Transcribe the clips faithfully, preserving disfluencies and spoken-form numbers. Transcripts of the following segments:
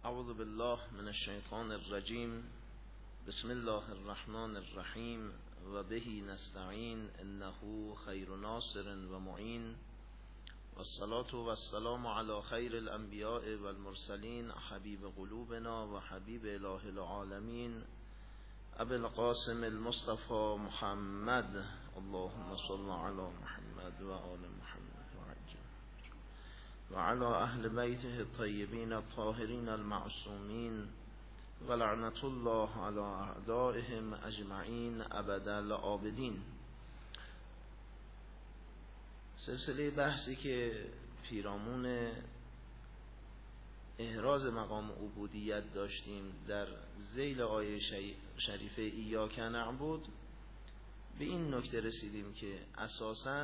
اعوذ بالله من الشیطان الرجیم. بسم الله الرحمن الرحیم و به نستعین انه خیر ناصر و معین و الصلاة و السلام علی خیر الانبیاء و المرسلین حبیب قلوبنا و حبیب اله العالمین ابی القاسم المصطفى محمد. اللهم صل علی محمد و آل محمد و علی اهل بیته الطیبین الطاهرین المعصومین و لعنت الله علی اعدائهم اجمعین ابدا الآبدین. سلسله بحثی که پیرامون احراز مقام عبودیت داشتیم در ذیل آیه شریفه ایاک نعبد، به این نکته رسیدیم که اساساً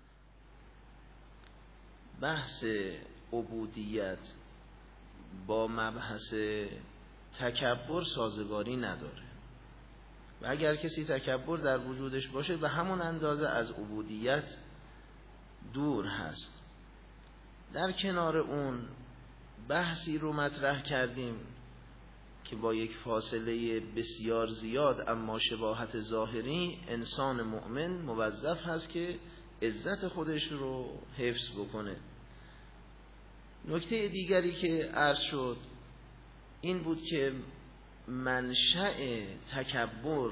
بحث عبودیت با مبحث تکبر سازگاری نداره و اگر کسی تکبر در وجودش باشه به همون اندازه از عبودیت دور هست. در کنار اون بحثی رو مطرح کردیم که با یک فاصله بسیار زیاد اما شباهت ظاهری انسان مؤمن موظف هست که عزت خودش رو حفظ بکنه. نکته دیگری که عرض شد این بود که منشأ تکبر،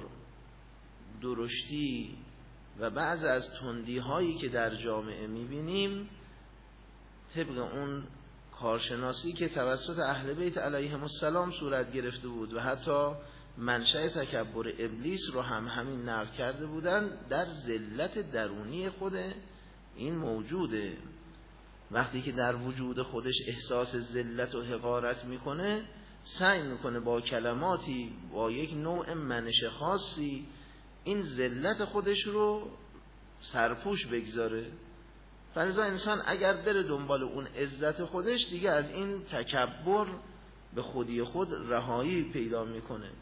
درشتی و بعض از تندی هایی که در جامعه میبینیم طبق اون کارشناسی که توسط اهل بیت علیهم السلام صورت گرفته بود و حتی منشأ تکبر ابلیس رو هم همین نقل کرده بودن، در ذلت درونی خود این موجوده. وقتی که در وجود خودش احساس ذلت و حقارت میکنه، سعی میکنه با کلماتی با یک نوع منش خاصی این ذلت خودش رو سرپوش بگذاره. فلذا انسان اگر بره دنبال اون عزت خودش، دیگه از این تکبر به خودی خود رهایی پیدا میکنه.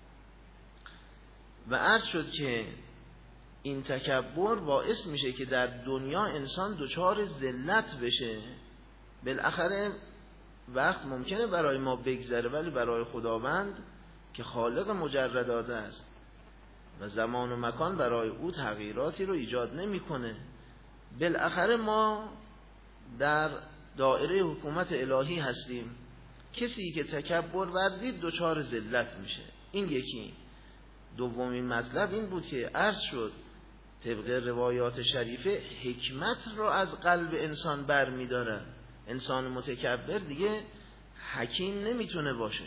و عرض شد که این تکبر باعث میشه که در دنیا انسان دچار ذلت بشه. بالاخره وقت ممکنه برای ما بگذره، ولی برای خداوند که خالق مجردات است و زمان و مکان برای او تغییراتی رو ایجاد نمیکنه. بالاخره ما در دایره حکومت الهی هستیم. کسی که تکبر ورزید دچار ذلت میشه. این یکی. دومین مطلب این بود که عرض شد طبق روایات شریفه حکمت رو از قلب انسان بر می داره. انسان متکبر دیگه حکیم نمیتونه باشه.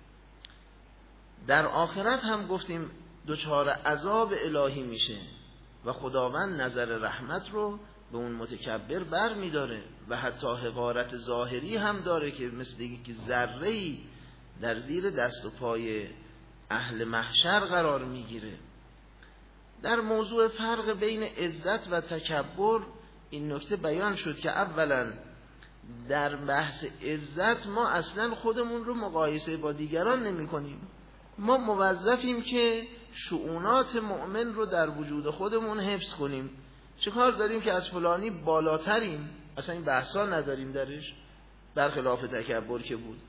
در آخرت هم گفتیم دچار عذاب الهی میشه و خداوند نظر رحمت رو به اون متکبر بر می داره و حتی حقارت ظاهری هم داره که مثل یک ذره‌ای در زیر دست و پای اهل محشر قرار میگیره. در موضوع فرق بین عزت و تکبر این نکته بیان شد که اولا در بحث عزت ما اصلا خودمون رو مقایسه با دیگران نمی کنیم. ما موظفیم که شؤونات مؤمن رو در وجود خودمون حفظ کنیم. چه کار داریم که از فلانی بالاتریم؟ اصلا این بحثا نداریم درش، برخلاف تکبر که بود.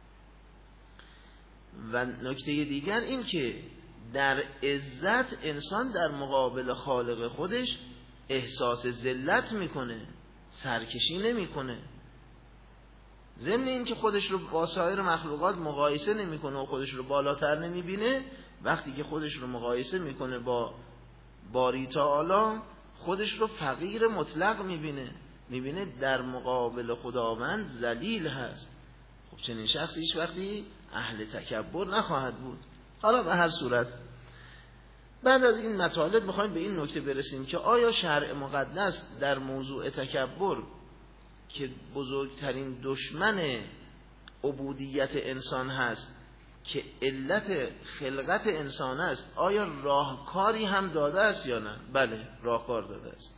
و نکته دیگر این که در عزت انسان در مقابل خالق خودش احساس ذلت میکنه، سرکشی نمیکنه. ضمن این که خودش رو با سایر مخلوقات مقایسه نمیکنه و خودش رو بالاتر نمیبینه، وقتی که خودش رو مقایسه میکنه با باری تعالی خودش رو فقیر مطلق میبینه، میبینه در مقابل خداوند ذلیل هست. خب چنین شخصی هیچ وقتی اهل تکبر نخواهد بود. حالا به هر صورت بعد از این مطالب میخوایم به این نکته برسیم که آیا شرع مقدس در موضوع تکبر که بزرگترین دشمن عبودیت انسان هست، که علت خلقت انسان است، آیا راهکاری هم داده است یا نه؟ بله، راهکار داده است.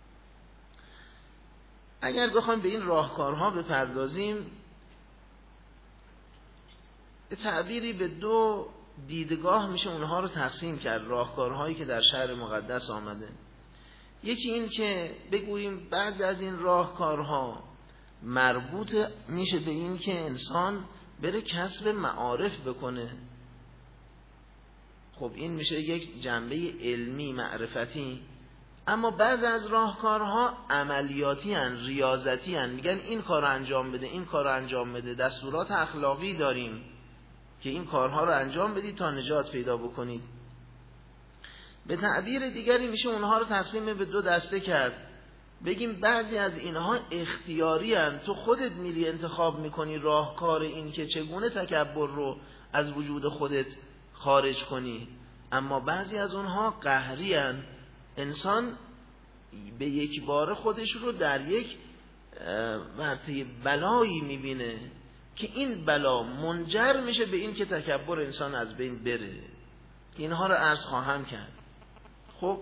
اگر بخوایم به این راهکارها بپردازیم، تعبیری به دو دیدگاه میشه اونها رو تقسیم کرد، راهکارهایی که در شرع مقدس آمده. یکی این که بگوییم بعضی از این راهکارها مربوط میشه به این که انسان بره کسب معارف بکنه. خب این میشه یک جنبه علمی معرفتی. اما بعض از راهکارها عملیاتی هن، ریاضتی هن. میگن این کار رو انجام بده، این کار رو انجام بده. دستورات اخلاقی داریم که این کارها رو انجام بدید تا نجات پیدا بکنید. به تعبیر دیگری میشه اونها رو تقسیم به دو دسته کرد. بگیم بعضی از اینها اختیاری هن، تو خودت میری انتخاب میکنی راهکار این که چگونه تکبر رو از وجود خودت خارج کنی. اما بعضی از اونها قهری هن، انسان به یک بار خودش رو در یک ورطه بلایی میبینه که این بلا منجر میشه به این که تکبر انسان از بین بره. اینها رو عرض خواهم کرد. خب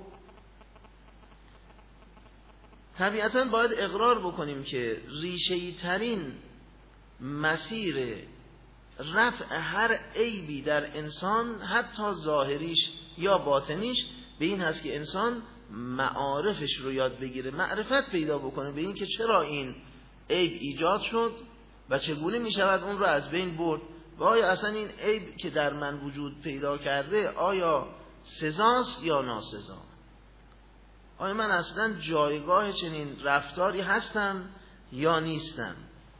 طبیعتاً باید اقرار بکنیم که ریشه‌ای ترین مسیر رفع هر عیبی در انسان، حتی ظاهریش یا باطنیش، به این هست که انسان معارفش رو یاد بگیره، معرفت پیدا بکنه به این که چرا این عیب ایجاد شد و چگونه می شود اون رو از بین برد و آیا اصلا این عیب که در من وجود پیدا کرده آیا سزاست یا ناسزا؟ آیا من اصلا جایگاه چنین رفتاری هستم یا نیستم؟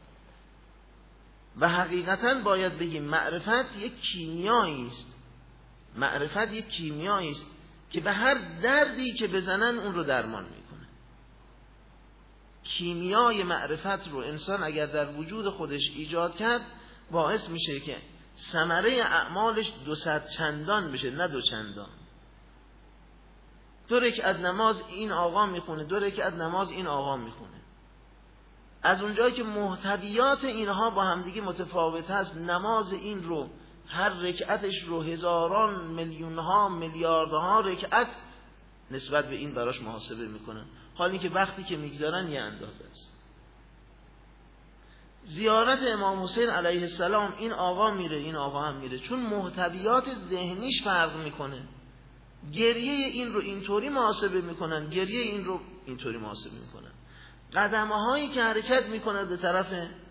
و حقیقتا باید بگیم معرفت یک کیمیایی است. معرفت یک کیمیایی است که به هر دردی که بزنن اون رو درمان میکنه. کیمیای معرفت رو انسان اگر در وجود خودش ایجاد کرد باعث میشه که ثمره اعمالش دو صد چندان بشه، نه دو چندان. دو رکعت نماز این آقا میخونه، دو رکعت نماز این آقا میخونه. از اونجایی که محتویات اینها با همدیگه متفاوت هست، نماز این رو هر رکعتش رو هزاران میلیونها میلیاردها رکعت نسبت به این براش محاسبه میکنن، حالی که وقتی که میگذارن یه اندازه است. زیارت امام حسین علیه السلام این آقا میره این آقا هم میره، چون محتویات ذهنیش فرق میکنه. گریه این رو اینطوری محاسبه میکنن، گریه این رو اینطوری محاسبه میکنن. قدمه هایی که حرکت میکنه به طرف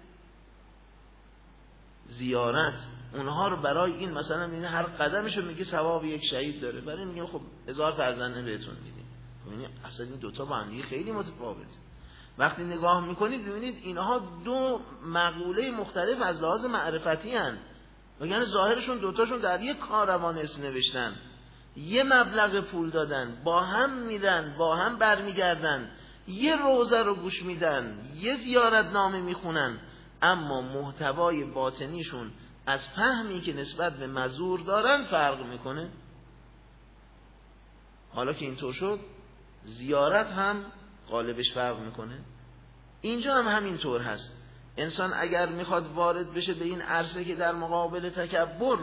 زیارت، اونها رو برای این مثلا این هر قدمشو میگه ثواب یک شهید داره، برای این میگه خب هزار فرزند بهتون میدیم. ببینید اصلا این دوتا با هم خیلی متفاوته. وقتی نگاه میکنید ببینید اینها دو مقوله مختلف از لحاظ معرفتی هستند، وگرنه ظاهرشون دوتاشون در یک کاروان اسم نوشتن، یه مبلغ پول دادن، با هم میرن با هم برمیگردن، یه روزه رو گوش میدن، یه زیارت نامه میخونن، اما محتوای باطنیشون از فهمی که نسبت به مزور دارن فرق میکنه. حالا که اینطور شد زیارت هم غالبش فرق میکنه. اینجا هم همینطور هست. انسان اگر میخواد وارد بشه به این عرصه که در مقابل تکبر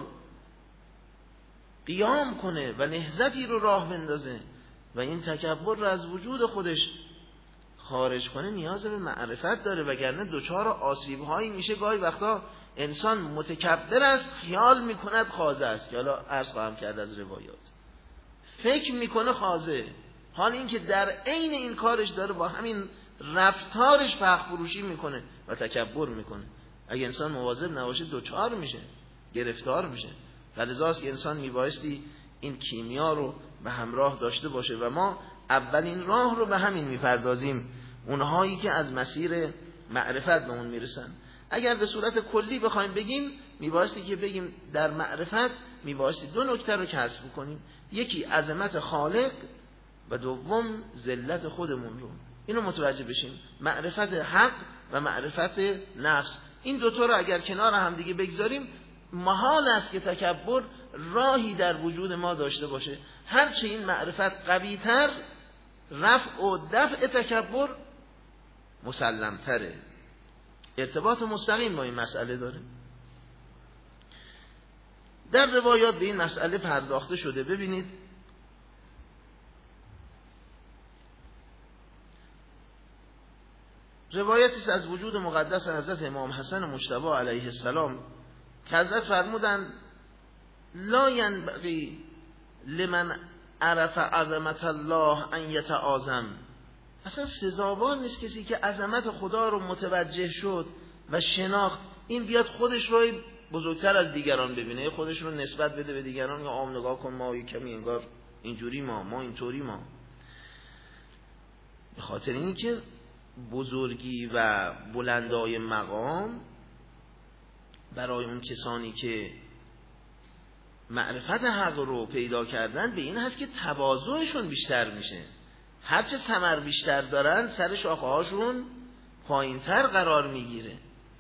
قیام کنه و نهضتی رو راه بندازه و این تکبر رو از وجود خودش خارج کنه، نیاز به معرفت داره، وگرنه دوچار آسیب هایی میشه. گاهی وقتا انسان متکبر است، خیال میکند خازه است، که حالا عرض خواهم کرد از روایات، فکر میکنه خازه، حال این که در عین این کارش داره با همین رفتارش فخر فروشی میکنه و تکبر میکنه. اگه انسان مواظب نباشه دوچار میشه، گرفتار میشه. فلذاست که انسان میبایستی این کیمیا رو به همراه داشته باشه و ما اولین راه رو به همین میپردازیم، اونهایی که از مسیر معرفت به اون میرسن. اگر به صورت کلی بخوایم بگیم، میبایستی که بگیم در معرفت میبایستی دو نکته رو کسب کنیم، یکی عظمت خالق و دوم ذلت خودمون رو. اینو متوجه بشیم، معرفت حق و معرفت نفس، این دوتا رو اگر کنار هم دیگه بگذاریم، محال است که تکبر راهی در وجود ما داشته باشه. هرچه این معرفت قوی تر، رفع و دفع تکبر مسلم تره. ارتباط مستقیم با این مسئله داره. در روایات به این مسئله پرداخته شده. ببینید روایتی از وجود مقدس حضرت امام حسن مجتبی علیه السلام که حضرت فرمودند لا ینبغی لمن عرف عظمت الله ان یتعاظم، اصلا سزاوار نیست کسی که عظمت خدا رو متوجه شد و شناخت این بیاد خودش رو بزرگتر از دیگران ببینه، خودش رو نسبت بده به دیگران، یا عام نگاه کن ما کمی انگار اینجوری ما ما اینطوری ما. به خاطر اینکه بزرگی و بلندای مقام برای اون کسانی که معرفت حق رو پیدا کردن به این هست که تواضعشون بیشتر میشه. هرچه ثمر بیشتر دارن سر شاخه هاشون پایینتر قرار میگیره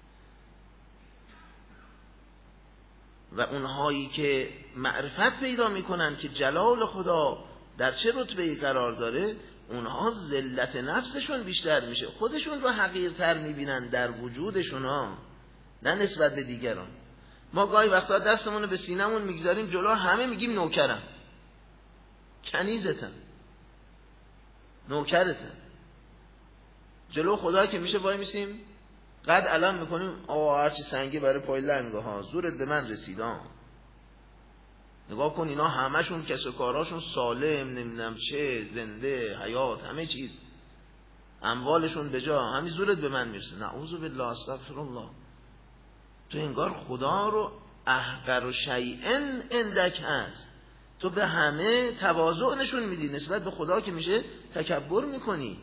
و اونهایی که معرفت پیدا میکنن که جلال خدا در چه رتبه‌ای قرار داره، اونها ذلت نفسشون بیشتر میشه، خودشون رو حقیرتر میبینن در وجودشون ها، نه نسبت به دیگران. ما گاهی وقتا دستمون رو به سینمون میگذاریم جلو همه، میگیم نوکرم، کنیزتم، نوکرتم. جلو خدا که میشه وای میسیم قد علم میکنیم، آه هرچی سنگی برای پای لنگه ها، زورت به من رسیدان. نگاه کن اینا همشون کس و کاراشون سالم، نمیدونم چه، زنده، حیات، همه چیز، اموالشون به جا، همین زورت به من میرسه. نعوذ بالله، استغفر الله. تو انگار خدا رو احقر و شیئن اندک هست، تو به همه تواضع نشون میدی، نسبت به خدا که میشه تکبر میکنی،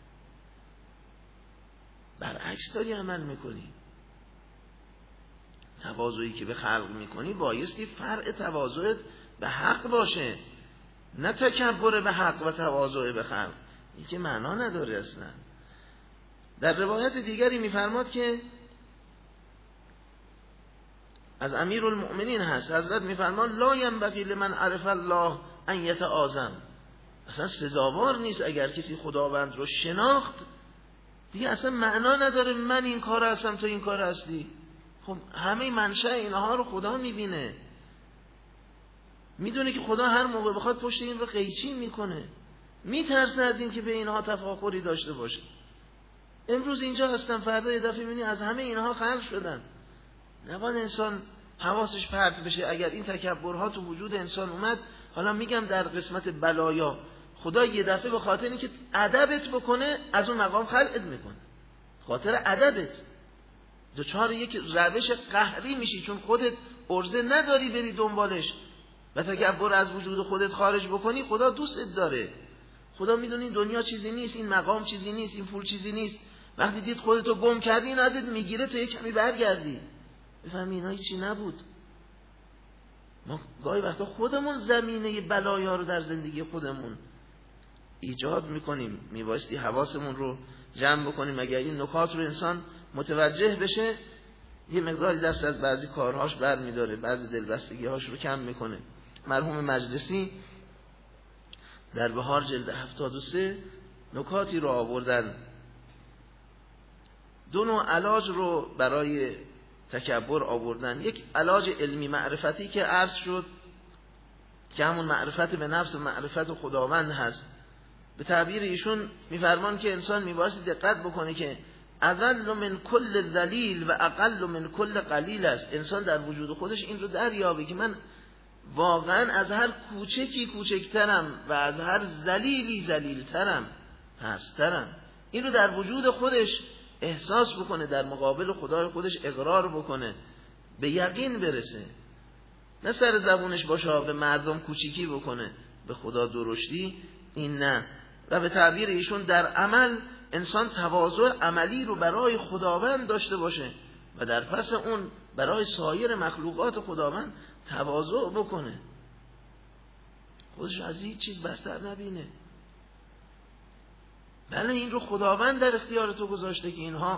برعکس داری عمل میکنی. تواضعی که به خلق میکنی بایستی فرع تواضعت به حق باشه، نه تکبر به حق و تواضع به خلق. این که معنا نداره اصلا. در روایت دیگری میفرماد که از امیر المؤمنین هست، حضرت میفرمان لا ینبغی لمن عرف الله ان یتعاظم. اصلا سزاوار نیست اگر کسی خداوند رو شناخت دیگه اصلا معنا نداره من این کار هستم تو این کار هستی. خب همه منشأ اینها رو خدا میبینه، میدونه که خدا هر موقع بخواد پشت این رو قیچی میکنه، میترسه از این که به اینها تفاخری داشته باشه. امروز اینجا هستن، فردا یه دفعه میبینی از همه اینها خلق شدن. نباید انسان حواسش پرت بشه. اگر این تکبرها تو وجود انسان اومد، حالا میگم در قسمت بلایا، خدا یه دفعه به خاطر اینکه ادبت بکنه از اون مقام خلقت میکنه، خاطر ادبت دوچار یک روش قهری میشی، چون خودت ارزه نداری بری دنبالش و تکبر از وجود خودت خارج بکنی. خدا دوستت داره، خدا میدونه این دنیا چیزی نیست، این مقام چیزی نیست، این پول چیزی نیست. وقتی دید خودتو گم کردی ندید میگیره تا یک کمی برگردی بفهمی اینا هیچی نبود. ما گاهی وقتا خودمون زمینه بلایا رو در زندگی خودمون ایجاد میکنیم، میبایستی حواسمون رو جمع بکنیم. اگر این نکات رو انسان متوجه بشه یه مقداری دست از بعضی کارهاش بر میداره، بعضی دلبستگیهاش رو کم میکنه. مرحوم مجلسی در بهار جلد هفتاد و سه نکاتی رو آوردن، دو نوع علاج رو برای تکبر آوردن. یک علاج علمی معرفتی که عرض شد که همون معرفت به نفس و معرفت خداوند هست. به تعبیر ایشون میفرمان که انسان میبایستی دقت بکنه که اقل من کل ذلیل و اقل من کل قلیل است. انسان در وجود خودش این رو دریابه که من واقعا از هر کوچکی کوچکترم و از هر ذلیلی ذلیلترم، پسترم. این رو در وجود خودش احساس بکنه، در مقابل خدای خودش اقرار بکنه، به یقین برسه، نه سر زبونش باشه به مردم کوچیکی بکنه، به خدا درشتی این نه. و به تعبیر ایشون در عمل انسان تواضع عملی رو برای خداوند داشته باشه و در پس اون برای سایر مخلوقات خداوند تواضع بکنه، خودش از هیچ چیز برتر نبینه. بله این رو خداوند در اختیار تو گذاشته که اینها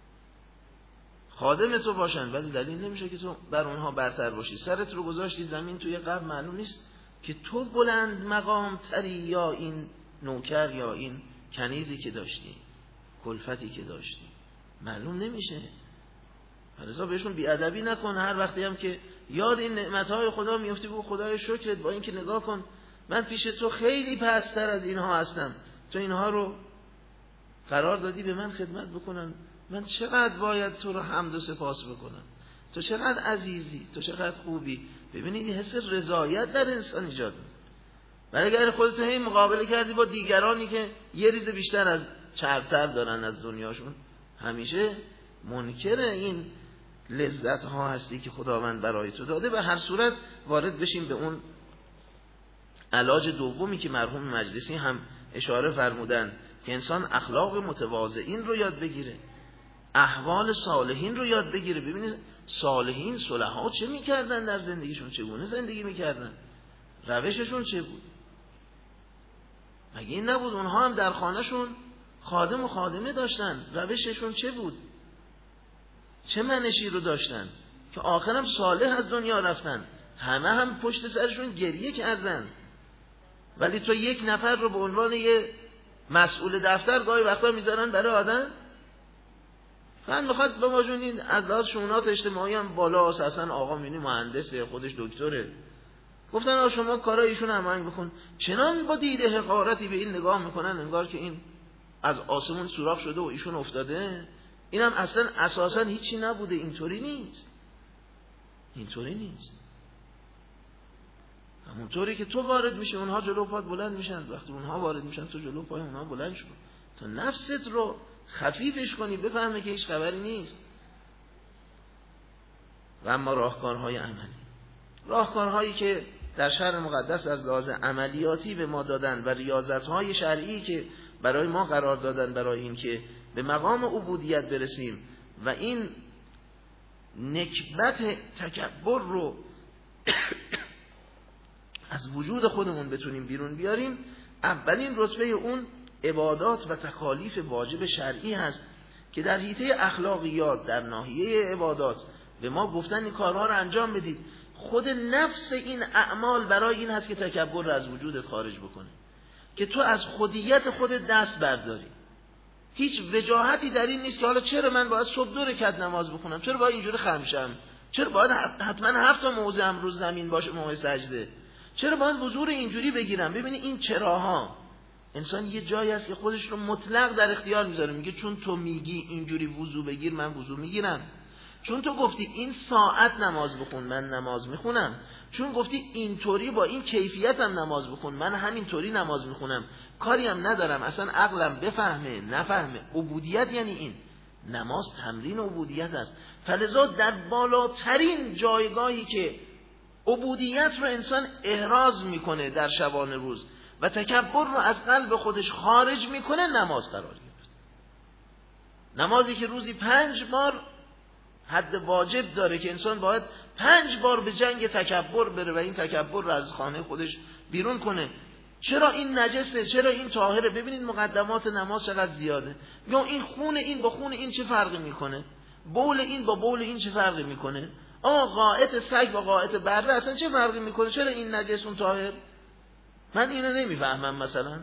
خادم تو باشن، ولی دلیل نمیشه که تو بر اونها برتر باشی. سرت رو گذاشتی زمین، توی قبر معلوم نیست که تو بلند مقام تری یا این نوکر یا این کنیزی که داشتی، کلفتی که داشتی، معلوم نمیشه. فلذا بهشون بیادبی نکن. هر وقتی هم که یاد این نعمتهای خدا میفتی بگو خدای شکرت، با اینکه نگاه کن من پیش تو خیلی پستر از اینها هستم، تو اینها رو قرار دادی به من خدمت بکنن، من چقدر باید تو رو حمد و سپاس بکنم، تو چقدر عزیزی، تو چقدر خوبی. ببینید این حس رضایت در انسان ایجاد میکنه. ولی اگر خودت هی مقابله کردی با دیگرانی که یه ریز بیشتر از چربتر دارن از دنیاشون، همیشه منکر این لذت ها هستی که خداوند برای تو داده. به هر صورت وارد بشیم به اون علاج دومی که مرحوم مجلسی هم اشاره فرمودن که انسان اخلاق متواضعین رو یاد بگیره، احوال صالحین رو یاد بگیره. ببینید صالحین صلحا چه میکردن در زندگیشون، چگونه زندگی میکردن، روششون چه بود. مگه این نبود اونها هم در خانهشون خادم و خادمه داشتن، روششون چه بود، چه منشی رو داشتن که آخرم صالح از دنیا رفتن. همه هم پشت سرشون گریه کردن، ولی تو یک نفر رو به عنوان یه مسئول دفتر گاهی وقتا میذارن برای آدم. من میخواد به ما جونین از لحاظ شؤونات اجتماعی هم بالا هست، اصلا آقا مینی مهندسه، خودش دکتره. گفتن آقا شما کارای ایشون هماهنگ بکن. چنان با دیده حقارتی به این نگاه میکنن انگار که این از آسمون سوراخ شده و ایشون افتاده. اینم اصلا اساسا هیچی نبوده. اینطوری نیست، اینطوری نیست. همونطوری که تو وارد میشه اونها جلو پات بلند میشن، وقتی اونها وارد میشن تو جلو پای اونها بلند شو، تا نفست رو خفیفش کنی، بفهمه که هیچ خبری نیست. و اما راهکارهای عملی، راهکارهایی که در شرع مقدس از لحاظ عملیاتی به ما دادن و ریاضت‌های شرعی که برای ما قرار دادن برای این که به مقام عبودیت برسیم و این نکبت تکبر رو از وجود خودمون بتونیم بیرون بیاریم. اولین رتبه اون عبادات و تکالیف واجب شرعی هست که در حیطه اخلاقیات در ناحیه عبادات به ما گفتن این کارها رو انجام بدید. خود نفس این اعمال برای این هست که تکبر رو از وجودت خارج بکنه، که تو از خودیت خودت دست برداری. هیچ وجاهتی در این نیست که حالا چرا من باید صبح دو رکعت نماز بخونم، چرا باید اینجوری خمشم، چرا باید حتما هفت تا موضع امروز زمین باشه موقع سجده، چرا باید حضور اینجوری بگیرم. ببینی این چراها، انسان یه جایی هست که خودش رو مطلق در اختیار میذاره، میگه چون تو میگی اینجوری وضو بگیر من وضو میگیرم، چون تو گفتی این ساعت نماز بخون من نماز میخونم، چون گفتی اینطوری با این کیفیتم نماز بخون من همینطوری نماز میخونم، کاری هم ندارم اصلا عقلم بفهمه نفهمه. عبودیت یعنی این. نماز تمرین عبودیت است. فلذا در بالاترین جایگاهی که عبودیت رو انسان احراز میکنه در شبانه روز و تکبر رو از قلب خودش خارج میکنه نماز قرار گرفت. نمازی که روزی پنج بار حد واجب داره که انسان باید پنج بار به جنگ تکبر بره و این تکبر رو از خانه خودش بیرون کنه. چرا این نجسه، چرا این طاهره. ببینید مقدمات نماز چقدر زیاده. یا این خون این با خون این چه فرقی میکنه، بول این با بول این چه فرقی میکنه، آقا قائط سگ با قائط بره اصلا چه فرقی میکنه، چرا این نجس اون طاهر. من اینو نمیفهمم. مثلا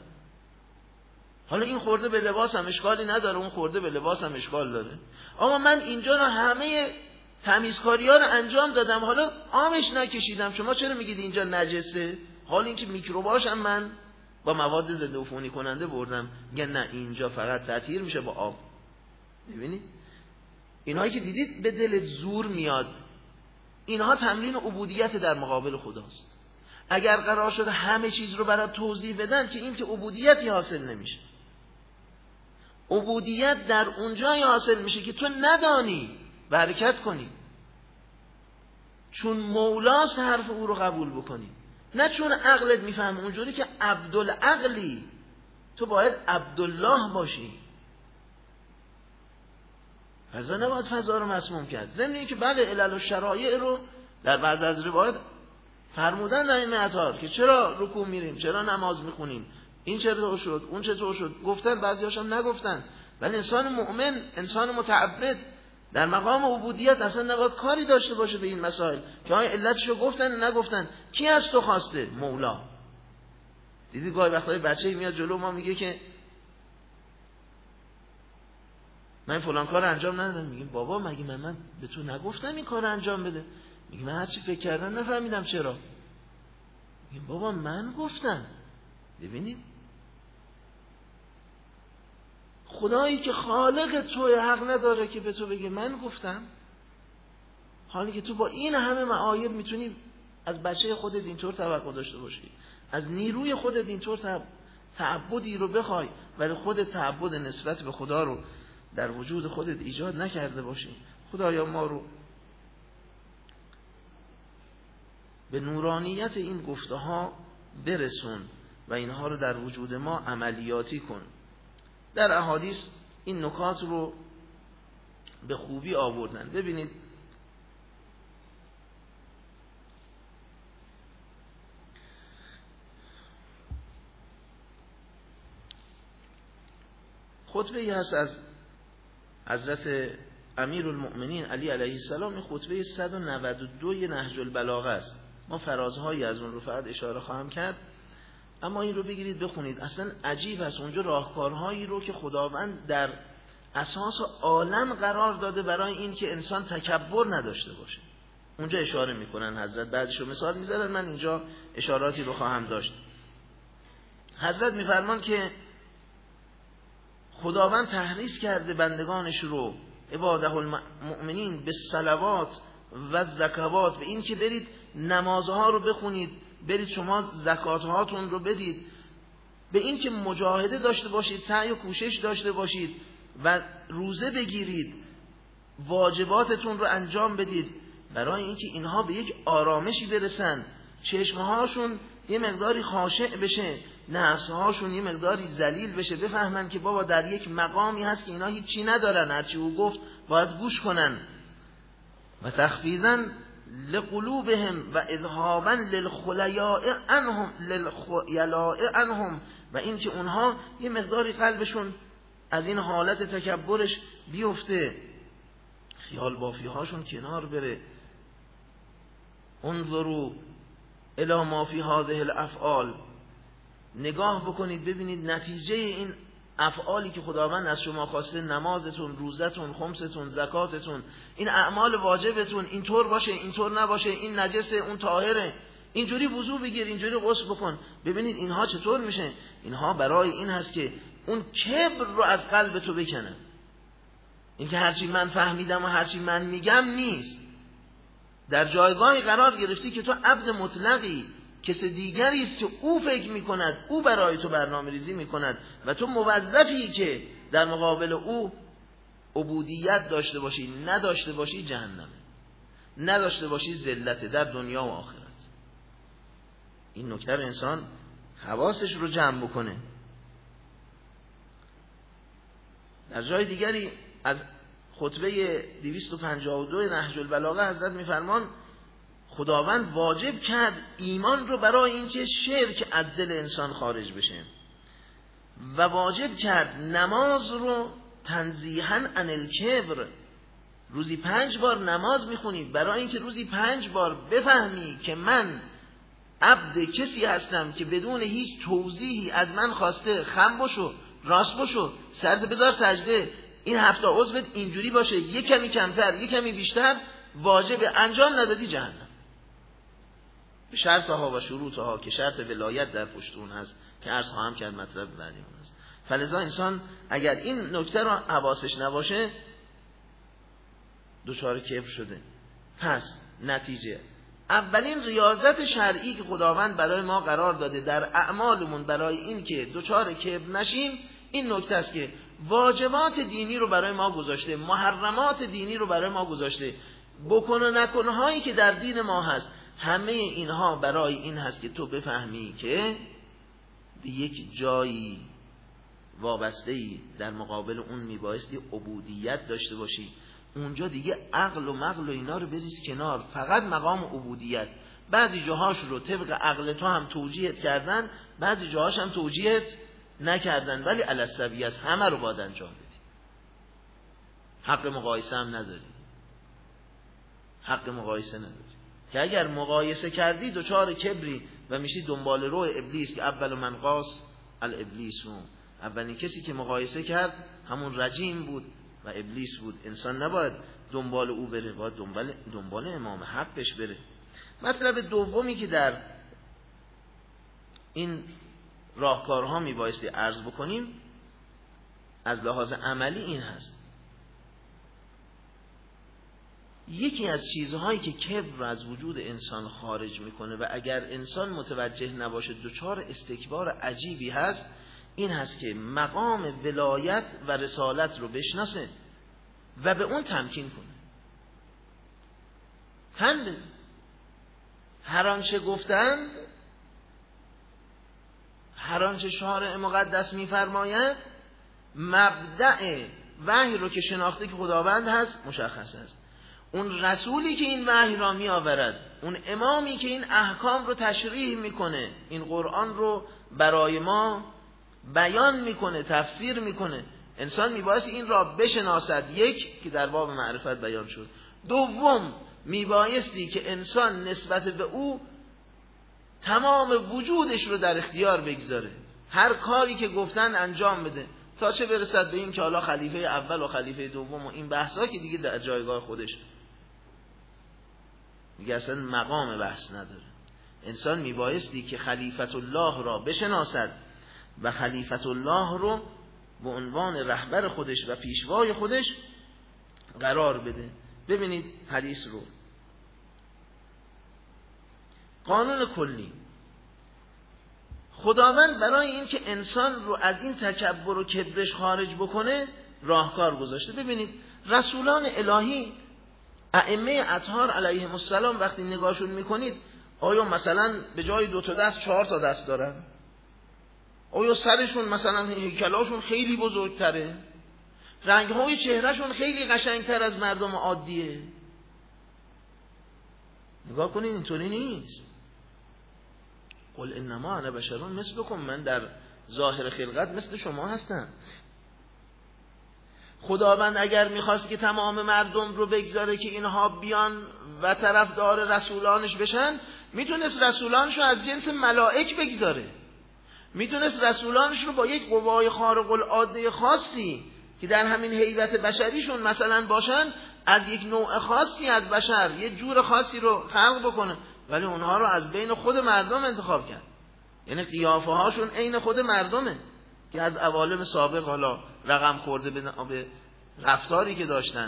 حالا این خورده به لباسم اشکالی نداره، اون خورده به لباسم اشکال داره. آقا من اینجا رو همه تمیزکاری ها رو انجام دادم، حالا آمش نکشیدم، شما چرا میگید اینجا نجسه؟ حال این که میکروباشم من با مواد ضد عفونی کننده بردم. میگن نه اینجا فقط تطهیر میشه با آب. ببینید اینهایی که دیدید به دل زور میاد، اینها تمرین عبودیت در مقابل خداست. اگر قرار شده همه چیز رو برات توضیح بدن که این که عبودیتی حاصل نمیشه. عبودیت در اونجایی حاصل میشه که تو ندانی و حرکت کنی، چون مولاست حرف او رو قبول بکنی، نه چون عقلت میفهمه. اونجوری که عبدالعقلی تو باید عبدالله باشی. فضا نباید فضا رو مسموم کرد. ضمن این که بله علل و شرایع رو در بعض از روایت فرمودن در این اطهار که چرا رکوع میریم، چرا نماز میخونیم، این چطور شد اون چطور شد، گفتن، بعضی‌هاش هم نگفتن. ولی انسان مؤمن، انسان متعبد در مقام عبودیت اصلا نباید کاری داشته باشه به این مسائل که آیا علتشو گفتن نگفتن. کی از تو خواسته؟ مولا. دیدی گاهی وقتای بچه‌ای میاد جلو ما میگه که من فلان کار انجام ندادم. میگیم بابا مگه من, من به تو نگفتم این کار انجام بده؟ میگه من هرچی فکر کردم نفهمیدم چرا. میگیم بابا من گفتم. ببینید خدایی که خالق توی حق نداره که به تو بگه من گفتم، حالی که تو با این همه معایب میتونی از بچه خودت اینطور توقع داشته باشی، از نیروی خودت اینطور تعبدی رو بخوای، ولی خودت تعبد نسبت به خدا رو در وجود خودت ایجاد نکرده باشی. خدایا ما رو به نورانیت این گفته ها برسون و اینها رو در وجود ما عملیاتی کن. در احادیث این نکات رو به خوبی آوردن. ببینید خطبه ای هست از حضرت امیرالمؤمنین علی علیه السلام، این خطبه صد و نود و دو نهج البلاغه است. ما فرازهایی از اون رو فقط اشاره خواهم کرد، اما این رو بگیرید بخونید. اصلا عجیب است اونجا راهکارهایی رو که خداوند در اساس عالم قرار داده برای این که انسان تکبر نداشته باشه. اونجا اشاره میکنن حضرت، بعدشو مثال میذارن، من اینجا اشاراتی رو خواهم داشت. حضرت میفرمان که خداوند تحریض کرده بندگانش رو، عباده المؤمنین، به صلوات و زکوات، و این که برید نمازها رو بخونید، برید شما زکاتهاتون رو بدید، به این که مجاهده داشته باشید، سعی و کوشش داشته باشید و روزه بگیرید، واجباتتون رو انجام بدید، برای اینکه اینها به یک آرامشی برسن، چشمهاشون یه مقداری خاشع بشه، نفسهاشون یه مقداری ذلیل بشه، بفهمن که بابا در یک مقامی هست که اینا هیچی ندارن، هرچی او گفت باید گوش کنن. و تخفیضا لقلوبهم و اذهابا للخلیاء عنهم للخیلاء عنهم، و این که اونها یه مقداری قلبشون از این حالت تکبرش بیفته، خیال بافی هاشون کنار بره. انظروا الی ما فی هذه الافعال، نگاه بکنید ببینید نتیجه این افعالی که خداوند از شما خواسته، نمازتون، روزتون، خمستون، زکاتتون، این اعمال واجبتون، اینطور باشه، اینطور نباشه، این نجسه، اون طاهره، اینجوری وضو بگیر، اینجوری غسل بکن. ببینید اینها چطور میشه؟ اینها برای این هست که اون کبر رو از قلب تو بکنه. این که هرچی من فهمیدم و هرچی من میگم نیست. در جایگاهی قرار گرفتی که تو عبد مطلقی، کسی دیگری است که او فکر میکند، او برای تو برنامه ریزی میکند و تو موظفی که در مقابل او عبودیت داشته باشی. نداشته باشی جهنمه، نداشته باشی ذلت در دنیا و آخرت. این نکته انسان حواسش رو جمع بکنه. در جای دیگری از خطبه دویست و پنجاه و دو نهج البلاغه حضرت میفرمان خداوند واجب کرد ایمان رو برای اینکه شرک از دل انسان خارج بشه، و واجب کرد نماز رو تنزیها عن الکبر. روزی پنج بار نماز میخونی برای اینکه روزی پنج بار بفهمی که من عبد کسی هستم که بدون هیچ توضیحی از من خواسته خم بشو، راست بشو، سرت بذار سجده، این هفته عضوت اینجوری باشه، یک کمی کمتر یک کمی بیشتر، واجب انجام ندادی جهنم. به شرطها و شروطها که شرط ولایت در پشت اون هست که عرض خواهم کرد مطلب بعدی اون هست. فلذا انسان اگر این نکته رو حواسش نباشه دوچار کبر شده. پس نتیجه اولین ریاضت شرعی که خداوند برای ما قرار داده در اعمالمون برای این که دوچار کبر نشیم این نکته است که واجبات دینی رو برای ما گذاشته، محرمات دینی رو برای ما گذاشته، بکن و نکن هایی که در دین ما هست، همه اینها برای این هست که تو بفهمی که به یک جایی وابسته‌ای، در مقابل اون میبایستی عبودیت داشته باشی. اونجا دیگه عقل و مقل و اینا رو بریز کنار، فقط مقام عبودیت. بعضی جاهاش رو طبق عقل تو هم توجیهت کردن، بعضی جاهاش هم توجیهت نکردن، ولی علی السبیل است، همه رو باید انجام بدی. حق مقایسه هم نداری، حق مقایسه نداری که اگر مقایسه کردی دوچار کبری و میشی دنبال رو ابلیس که اول من قاس الابلیس، اولین کسی که مقایسه کرد همون رجیم بود و ابلیس بود. انسان نباید دنبال او بره، باید دنبال, دنبال امام حقش بره. مطلب دومی که در این راهکارها میبایستی عرض بکنیم از لحاظ عملی این هست: یکی از چیزهایی که کبر رو از وجود انسان خارج میکنه و اگر انسان متوجه نباشه دچار استکبار عجیبی هست، این هست که مقام ولایت و رسالت رو بشناسه و به اون تمکین کنه. تن بده. هر آنچه گفتند، هر آنچه شارع مقدس میفرماید، مبدأ وحی رو که شناخته که خداوند هست مشخص است. اون رسولی که این وحی را می آورد، اون امامی که این احکام رو تشریح میکنه، این قرآن رو برای ما بیان میکنه، تفسیر میکنه، انسان میبایست این را بشناسد. یک، که در باب معرفت بیان شد. دوم، میبایستی که انسان نسبت به او تمام وجودش رو در اختیار بگذاره، هر کاری که گفتن انجام بده، تا چه برسد به این که حالا خلیفه اول و خلیفه دوم و این بحثا که دیگه در جایگاه خودش دیگه اصلا مقام بحث نداره. انسان میبایستی که خلیفت الله را بشناسد و خلیفت الله رو به عنوان رهبر خودش و پیشوای خودش قرار بده. ببینید حدیث رو، قانون کلی خداوند برای این که انسان رو از این تکبر و کبرش خارج بکنه راهکار گذاشته. ببینید رسولان الهی، ائمه اطهار علیهم السلام، وقتی نگاهشون میکنید آیا مثلا به جای دو تا دست چهار تا دست دارن؟ آیا سرشون مثلا هیکلاشون خیلی بزرگتره؟ رنگهای چهرهشون خیلی قشنگتر از مردم عادیه؟ نگاه کنید اینطوری نیست. قل انما انا بشر مثلکم، من در ظاهر خلقت مثل شما هستم. خداوند اگر میخواست که تمام مردم رو بگذاره که اینها بیان و طرفدار رسولانش بشن، میتونست رسولانش رو از جنس ملائک بگذاره، میتونست رسولانش رو با یک قوای خارق العاده خاصی که در همین هیبت بشریشون مثلا باشن، از یک نوع خاصی از بشر یک جور خاصی رو خلق بکنه، ولی اونها رو از بین خود مردم انتخاب کرد. یعنی قیافه هاشون عین خود مردمه که از عوالم سابق حالا رقم خورده به رفتاری که داشتن.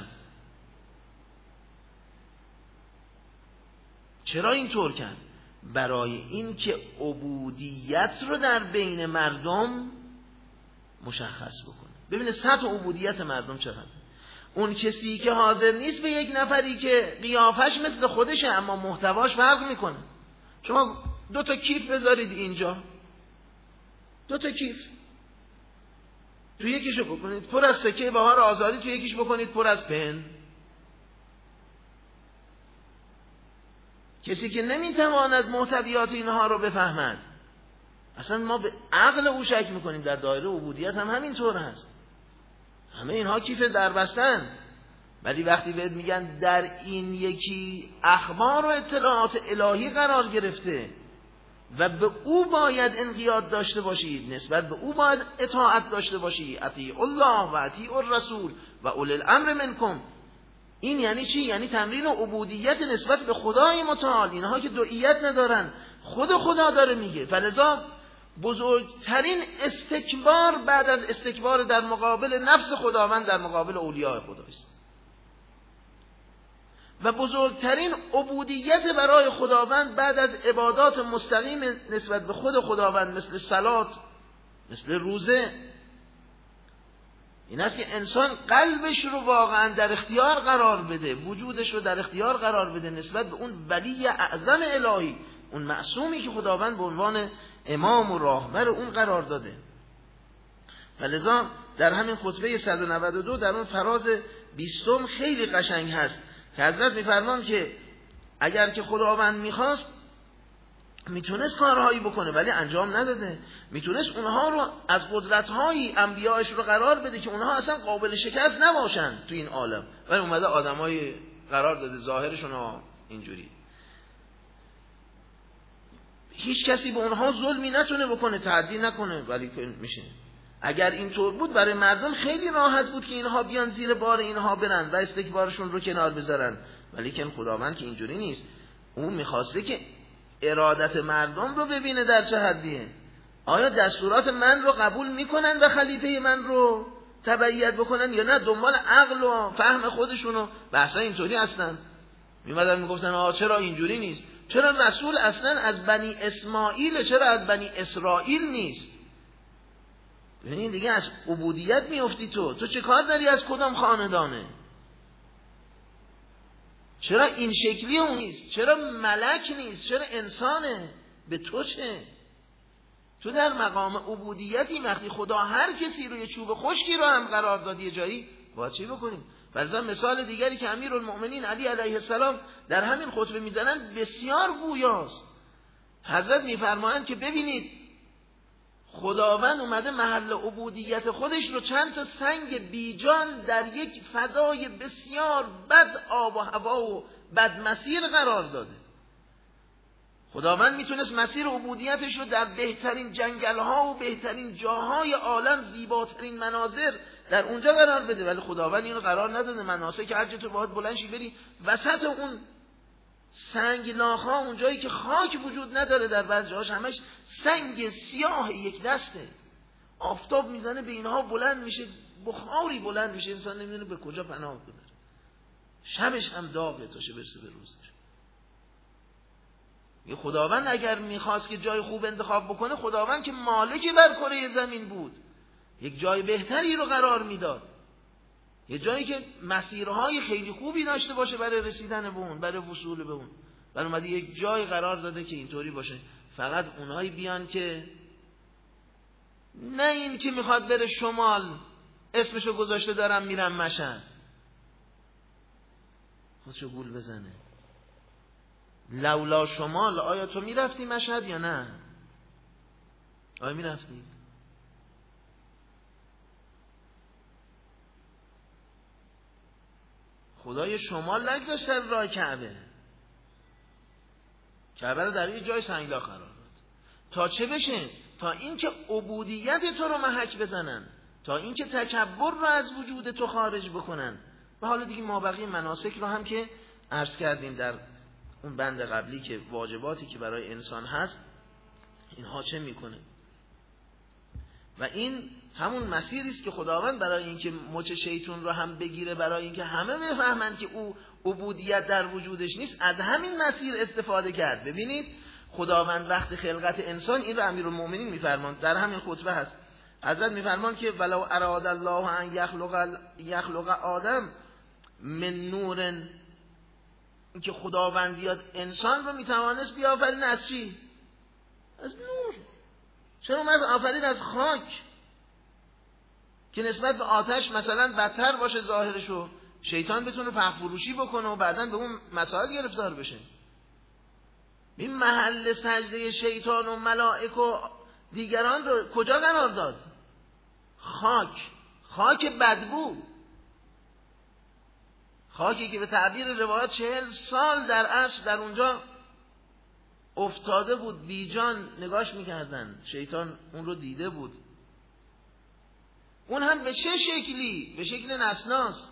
چرا اینطور کرد؟ برای این که عبودیت رو در بین مردم مشخص بکنه. ببینه سطح عبودیت مردم چقدر. اون کسی که حاضر نیست به یک نفری که قیافش مثل خودشه اما محتواش فرق میکنه. شما دو تا کیف بذارید اینجا، دو تا کیف، تو یکیشو بکنید پر از سکه بهار آزادی، تو یکیش بکنید پر از پن. کسی که نمیتواند محتویات اینها رو بفهمد، اصلا ما به عقل او شک میکنیم. در دایره عبودیت هم همینطور هست، همه اینها کیف دربستن، ولی وقتی بهت میگن در این یکی اخبار و اطلاعات الهی قرار گرفته و به او باید انقیاد داشته باشید، نسبت به او باید اطاعت داشته باشید، اطیعوا الله و اطیعوا الرسول و اولی الامر منکم. این یعنی چی؟ یعنی تمرین عبودیت نسبت به خدای متعال. اینها که دوئیت ندارن، خود خدا داره میگه. فلذا بزرگترین استکبار بعد از استکبار در مقابل نفس خداوند در مقابل اولیاء خداست، و بزرگترین عبودیت برای خداوند بعد از عبادات مستقیم نسبت به خود خداوند مثل صلات، مثل روزه، این است که انسان قلبش رو واقعا در اختیار قرار بده، وجودش رو در اختیار قرار بده نسبت به اون ولی اعظم الهی، اون معصومی که خداوند به عنوان امام و راهبر اون قرار داده. ولذا در همین خطبه صد و نود و دو در اون فراز بیستم خیلی قشنگ هست که حضرت میفرمان که اگر که خداوند میخواست میتونست کارهایی بکنه ولی انجام نداده، میتونست اونها رو از قدرت‌های انبیایش رو قرار بده که اونها اصلا قابل شکست نباشن تو این عالم، ولی اومده آدمای قرار داده ظاهرشون ها اینجوری. هیچ کسی به اونها ظلمی نتونه بکنه، تعدی نکنه، ولی میشه. اگر اینطور بود برای مردم خیلی راحت بود که اینها بیان زیر بار اینها برن و استکبارشون رو کنار بذارن، ولی که خداوند که اینجوری نیست. اون میخواسته که ارادت مردم رو ببینه در چه حدیه. آیا دستورات من رو قبول میکنن و خلیفه من رو تبعیت بکنن یا نه دنبال عقل و فهم خودشونو؟ بحثا اینطوری هستن. میمدن میگفتن آه چرا اینجوری نیست؟ چرا رسول اصلا از بنی اسماعیل، چرا از بنی اسرائیل نیست؟ ببینید دیگه از عبودیت میافتی. تو تو چه کار داری از کدام خاندانه؟ چرا این شکلی اون نیست؟ چرا ملک نیست؟ چرا انسانه؟ به تو چه؟ تو در مقام عبودیتی وقتی خدا هر کسی روی چوب خشکی رو هم قرار داد یه جایی، باید چی بکنیم؟ مثلا مثال دیگری که امیرالمؤمنین علی علیه السلام در همین خطبه میزنن بسیار گویاست. حضرت میفرمایند که ببینید خداوند اومده محل عبودیت خودش رو چند تا سنگ بیجان در یک فضای بسیار بد آب و هوا و بد مسیر قرار داده. خداوند میتونست مسیر عبودیتش رو در بهترین جنگل‌ها و بهترین جاهای عالم، زیباترین مناظر در اونجا قرار بده، ولی خداوند اینو قرار نداده. مناسک حج تو باید بلند شی بری وسط اون سنگ لاخ‌ها، اونجایی که خاک وجود نداره، در بعضی جاهاش همش سنگ سیاه یک دسته، آفتاب میزنه به اینها، بلند میشه، بخاری بلند میشه، انسان نمیدونه به کجا پناه ببره. شبش هم داغه تا شه برسه به روزش. یه خداوند اگر میخواست که جای خوب انتخاب بکنه، خداوند که مالک بر کره زمین بود، یک جای بهتری رو قرار میداد، یه جایی که مسیرهای خیلی خوبی داشته باشه برای رسیدن به اون، برای وصول به اون. ولی اومده یک جای قرار داده که اینطوری باشه. فقط اونایی بیان که نه این که میخواد بره شمال، اسمشو گذاشته دارم میرم مشهد، خودشو گول بزنه. لولا شمال، آیا تو میرفتی مشهد یا نه؟ آیا میرفتی؟ خدای شمال نگذاشت در راه کعبه. کعبه رو در یه جای سنگلاخ قرار داد. تا چه بشه؟ تا اینکه عبودیت تو رو محک بزنن، تا اینکه تکبر رو از وجود تو خارج بکنن. و حالا دیگه ما بقیه مناسک رو هم که عرض کردیم در اون بند قبلی که واجباتی که برای انسان هست، اینها چه میکنه. و این همون مسیری است که خداوند برای اینکه مچ شیطان رو هم بگیره، برای اینکه همه بفهمن که او عبودیت در وجودش نیست، از همین مسیر استفاده کرد. ببینید خداوند وقت خلقت انسان، این رو امیرالمؤمنین میفرماند، در همین خطبه هست، حضرت میفرماند که ولو اراد الله ان یخلق یخلق آدم من نور، که خداوند بیاد انسان رو میتوانست بیافرین از چی؟ از نور. چرا اومد آفرید از خاک که نسبت به آتش مثلا بدتر باشه ظاهرشو، شیطان بتونه پخ فروشی بکنه و بعداً به اون مسائل گرفتار بشه؟ این محل سجده شیطان و ملائک و دیگران رو کجا قرار داد؟ خاک. خاک بدبو، خاکی که به تعبیر روایات چهل سال در عصر در اونجا افتاده بود، بیجان نگاش میکردن، شیطان اون رو دیده بود. اون هم به چه شکلی؟ به شکل نسناس،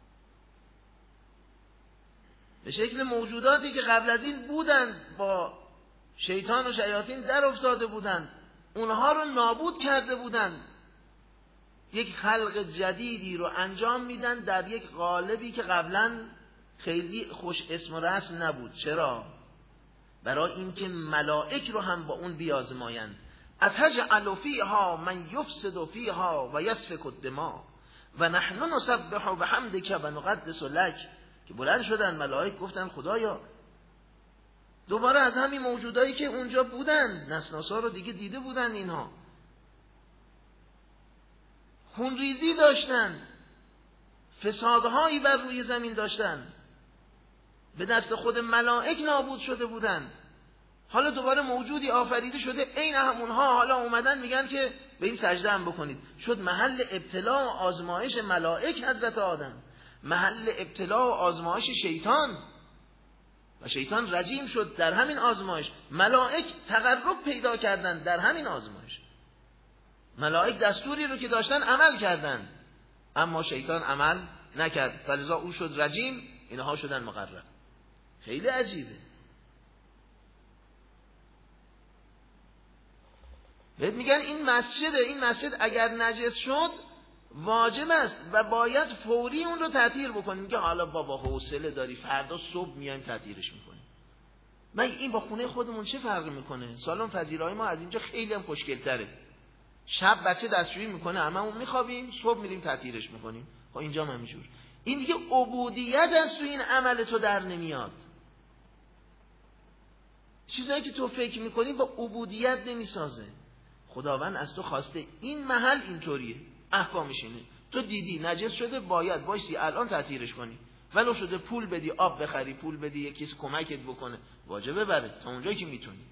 به شکل موجوداتی که قبل از این بودن، با شیطان و شیاطین در افتاده بودن، اونها رو نابود کرده بودن، یک خلق جدیدی رو انجام میدن در یک قالبی که قبلا خیلی خوش اسم و رسم نبود. چرا؟ برای اینکه ملائک رو هم با اون بیازمایند. اتجعل فیها من یفسد فیها و یسفک الدماء و نحن نسبح بحمدک و نقدس لک. که بلند شدن ملائک گفتن خدایا، دوباره از همین موجودایی که اونجا بودن، نسناسا رو دیگه دیده بودن، اینها خونریزی داشتن، فسادهایی بر روی زمین داشتن، به دست خود ملائک نابود شده بودن. حالا دوباره موجودی آفریده شده عین همونها، حالا اومدن میگن که به این سجده هم بکنید. شد محل ابتلا و آزمایش ملائک حضرت آدم، محل ابتلا و آزمایش شیطان، و شیطان رجیم شد در همین آزمایش. ملائک تقرب پیدا کردن در همین آزمایش. ملائک دستوری رو که داشتن عمل کردن، اما شیطان عمل نکرد، فلذا او شد رجیم، اینها شدن مقرب. خیلی عجیبه. بهت میگن این مسجده، این مسجد اگر نجس شد واجب است و باید فوری اون رو تطهیر بکنیم. که حالا بابا حوصله داری، فردا صبح میایم تطهیرش میکنیم. من این با خونه خودمون چه فرقی میکنه؟ سالن پذیرای ما از اینجا خیلی هم خوشگل‌تره. شب بچه دستشویی میکنه، هممون میخوابیم، صبح میریم تطهیرش میکنیم. خب اینجا هم همینجور. این دیگه عبودیت از تو این عمل تو در نمیاد. چیزایی که تو فکر میکنی با عبودیت نمیسازه. خداوند از تو خواسته این محل اینطوریه، احکامش اینه، تو دیدی نجس شده باید بایستی الان تطهیرش کنی، ولو شده پول بدی، آب بخری، پول بدی، یکی کمکت بکنه، واجبه بره تا اونجایی که میتونی.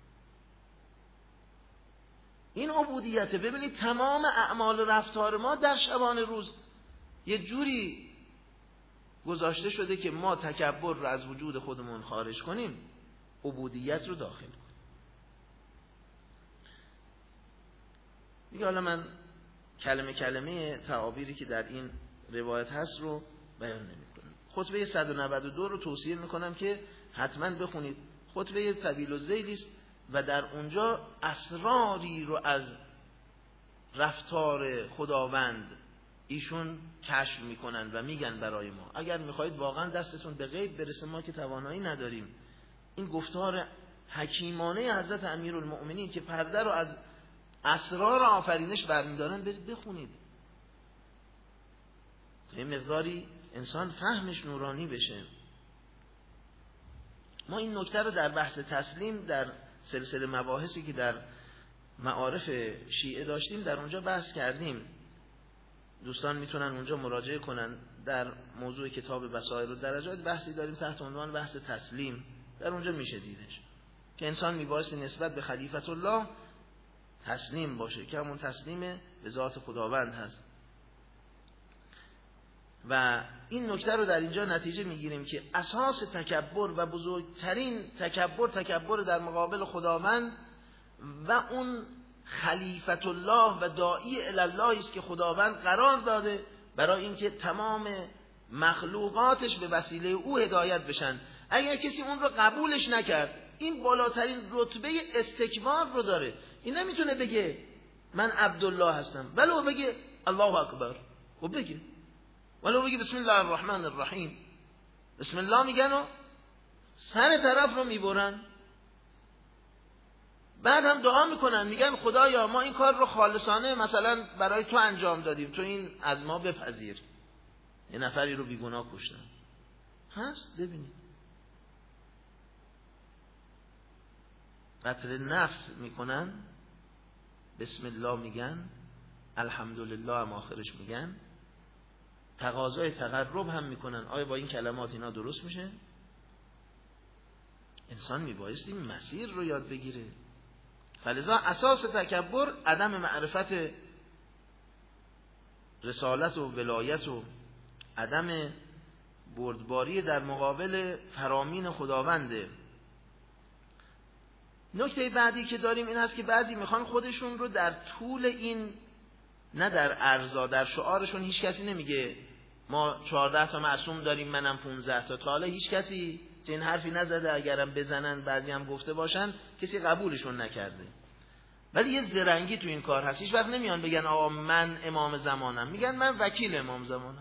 این عبودیته. ببینید تمام اعمال و رفتار ما در شبانه روز یه جوری گذاشته شده که ما تکبر رو از وجود خودمون خارج کنیم، عبودیت رو داخل کنیم. دیگه حالا من کلمه کلمه تعابیری که در این روایت هست رو بیان نمی‌کنم. خطبه صد و نود و دو رو توصیه میکنم که حتما بخونید. خطبه طویل الذیل است و در اونجا اسراری رو از رفتار خداوند ایشون کشف میکنن و میگن برای ما. اگر میخواهید واقعا دستتون به غیب برسه، ما که توانایی نداریم، این گفتار حکیمانه حضرت امیرالمؤمنین که پرده رو از اسرار آفرینش برمیدارن برید بخونید تا این مقداری انسان فهمش نورانی بشه. ما این نکته رو در بحث تسلیم در سلسله مباحثی که در معارف شیعه داشتیم در اونجا بحث کردیم. دوستان میتونن اونجا مراجعه کنن. در موضوع کتاب بصائر الدرجات بحثی داریم تحت عنوان بحث تسلیم، در اونجا میشه دیدش که انسان میبایستی نسبت به خلیفت الله تسلیم باشه که همون تسلیم به ذات خداوند هست. و این نکته رو در اینجا نتیجه میگیریم که اساس تکبر و بزرگترین تکبر تکبر در مقابل خداوند و اون خلیفت الله و داعی الی الله است که خداوند قرار داده برای اینکه تمام مخلوقاتش به وسیله او هدایت بشن. اگر کسی اون رو قبولش نکرد، این بالاترین رتبه استکبار رو داره. این نمیتونه بگه من عبدالله هستم، ولو بگه الله اکبر، خب بگه، ولو بگه بسم الله الرحمن الرحیم، بسم الله میگن و سر طرف رو میبرن. بعد هم دعا میکنن، میگن خدایا ما این کار رو خالصانه مثلا برای تو انجام دادیم، تو این از ما بپذیر. یه نفری رو بیگناه کشتن هست، ببینید قتل نفس میکنن، بسم الله میگن، الحمدلله هم آخرش میگن، تقاضای تقرب هم میکنن. آیا با این کلمات اینا درست میشه؟ انسان میبایست این مسیر رو یاد بگیره. فلذا اساس تکبر عدم معرفت رسالت و ولایت و عدم بردباری در مقابل فرامین خداونده. نکته بعدی که داریم این هست که بعضی میخوان خودشون رو در طول این، نه در ارزا، در شعارشون هیچ کسی نمیگه ما چهارده تا معصوم داریم منم پونزده تا، تا حالا هیچ کسی چنین حرفی نزده، اگرم بزنن بعضی هم گفته باشن کسی قبولشون نکرده. ولی یه زرنگی تو این کار هست. هیچ وقت نمیان بگن آقا من امام زمانم، میگن من وکیل امام زمانم.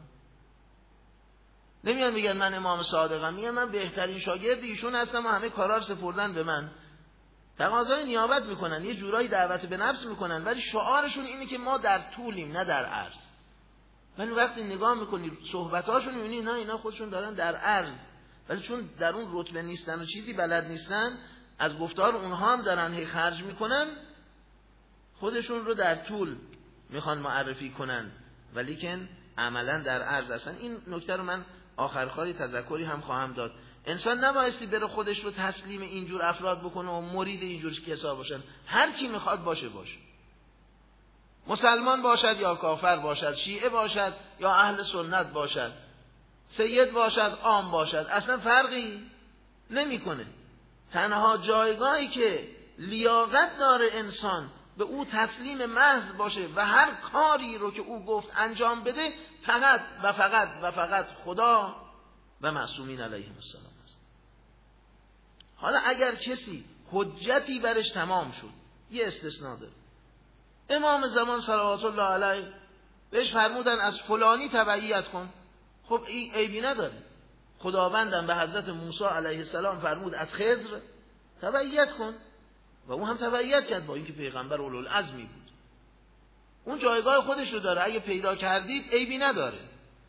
نمیان بگن من امام صادقم، میگن من بهترین شاگرد ایشون هستم و همه کارا رو سپردن به من. تقاضای نیابت میکنن، یه جورایی دعوت به نفس میکنن، ولی شعارشون اینه که ما در طولیم نه در عرض. ولی وقتی نگاه میکنی صحبتاشون میبینی نه اینا خودشون دارن در عرض، ولی چون در اون رتبه نیستن و چیزی بلد نیستن، از گفتار اونها هم دارن هی خرج میکنن، خودشون رو در طول میخوان معرفی کنن ولیکن عملا در عرض هستن. این نکته رو من آخرکاری تذکری هم خواهم داد. انسان نبایستی بره خودش رو تسلیم اینجور افراد بکنه و مرید اینجور کسا باشن. هر کی میخواد باشه باشه، مسلمان باشد یا کافر باشد، شیعه باشد یا اهل سنت باشد، سید باشد عام باشد، اصلا فرقی نمیکنه. تنها جایگاهی که لیاقت داره انسان به او تسلیم محض باشه و هر کاری رو که او گفت انجام بده، فقط و فقط و فقط خدا و معصومین علیهم السلام است. حالا اگر کسی حجتی برش تمام شد، یه استثناء داره. امام زمان صلوات الله علیه بهش فرمودن از فلانی تبعیت کن، خب این عیبی نداره. خداوندم به حضرت موسی علیه السلام فرمود از خضر تبعیت کن و اون هم تبعیت کرد، با اینکه پیغمبر اولوالعزمی بود. اون جایگاه خودش رو داره، اگه پیدا کردید عیبی نداره.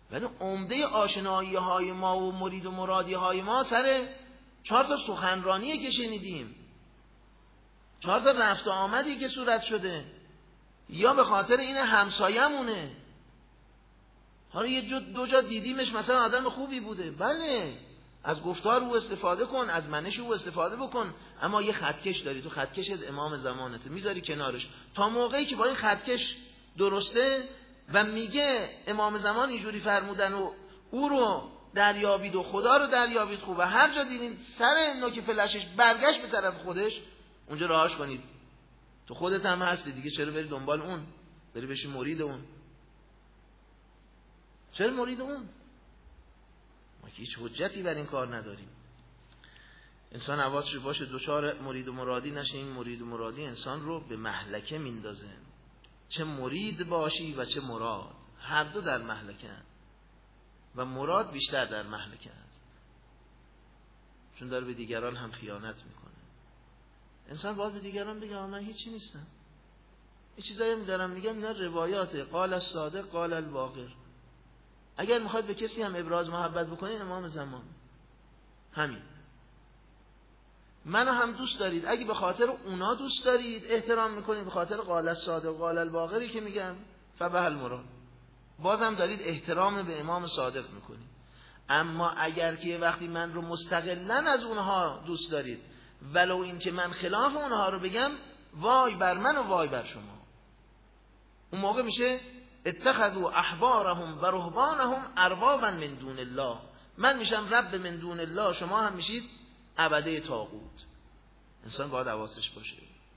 ولی عمده آشنایی های ما و مرید و مرادی های ما سر چهار تا سخنرانیه که شنیدیم، چهار تا رفت و آمدی که صورت شده، یا به خاطر این همسایه‌مونه. حالا یه جو دو جا دیدیمش مثلا آدم خوبی بوده، بله از گفتار او استفاده کن، از منش او استفاده بکن، اما یه خطکش داری، تو خطکشت امام زمانته، میذاری کنارش تا موقعی که با این خطکش درسته و میگه امام زمان اینجوری فرمودن و او رو دریابید و خدا رو دریابید خوب و هر جا دیدین سر نوک فلشش برگشت به طرف خودش، اونجا راهاش کنید. تو خودت هم هستی دیگه، چرا بری دنبال اون، بری بشی مرید اون؟ چرا مرید اون؟ ما که هیچ حجتی بر این کار نداریم. انسان حواسش باشه دوچار مرید و مرادی نشه. این مرید و مرادی انسان رو به مهلکه میندازه. چه مرید باشی و چه مراد، هر دو در مهلکه هست و مراد بیشتر در مهلکه هست، چون داره به دیگران هم خیانت میکنه. انسان باید به دیگران بگه من هیچی نیستم. این چیزایی می‌دارم میگم اینا روایاته، قال الصادق قال الباقر. اگر میخواد به کسی هم ابراز محبت بکنید امام زمان همین. منو هم دوست دارید، اگه به خاطر اونا دوست دارید احترام میکنید، به خاطر قال الصادق قال الباقری که میگم فبه المراد، بازم دارید احترام به امام صادق میکنید. اما اگر که وقتی من رو مستقلاً از اونها دوست دارید، ولو این که من خلاف اونها رو بگم، وای بر من و وای بر شما. اون موقع میشه اتخذوا احبارهم و رهبانهم اربابا من دون الله. من میشم رب من دون الله، شما هم میشید عبده طاغوت. انسان باید حواسش باشه.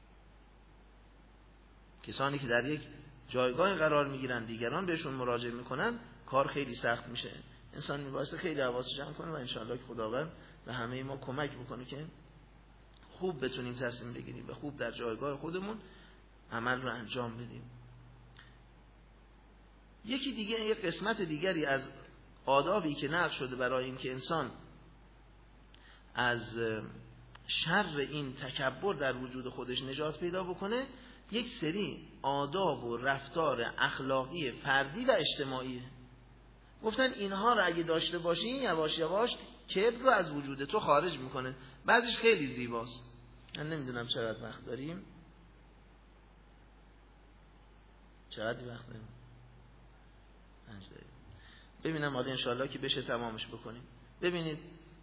کسانی که در یک جایگاه قرار میگیرن دیگران بهشون مراجعه میکنن، کار خیلی سخت میشه. انسان میبایسته خیلی حواسش جمع کنه و انشاءالله که خداوند به همه ما کمک بکنه که خوب بتونیم تصمیم بگیریم و خوب در جایگاه خودمون عمل رو انجام بدیم. یکی دیگه، یک قسمت دیگری از آدابی که نقل شده برای این که انسان از شر این تکبر در وجود خودش نجات پیدا بکنه، یک سری آداب و رفتار اخلاقی فردی و اجتماعیه. گفتن اینها رو اگه داشته باشی یواش یواش کبر رو از وجود تو خارج میکنه. بعضیش خیلی زیباست. من نمیدونم چقدر وقت داریم. چقدر وقت داریم؟ پنج دقیقه. ببینم حالا انشاءالله که بشه تمامش بکنیم. ببینید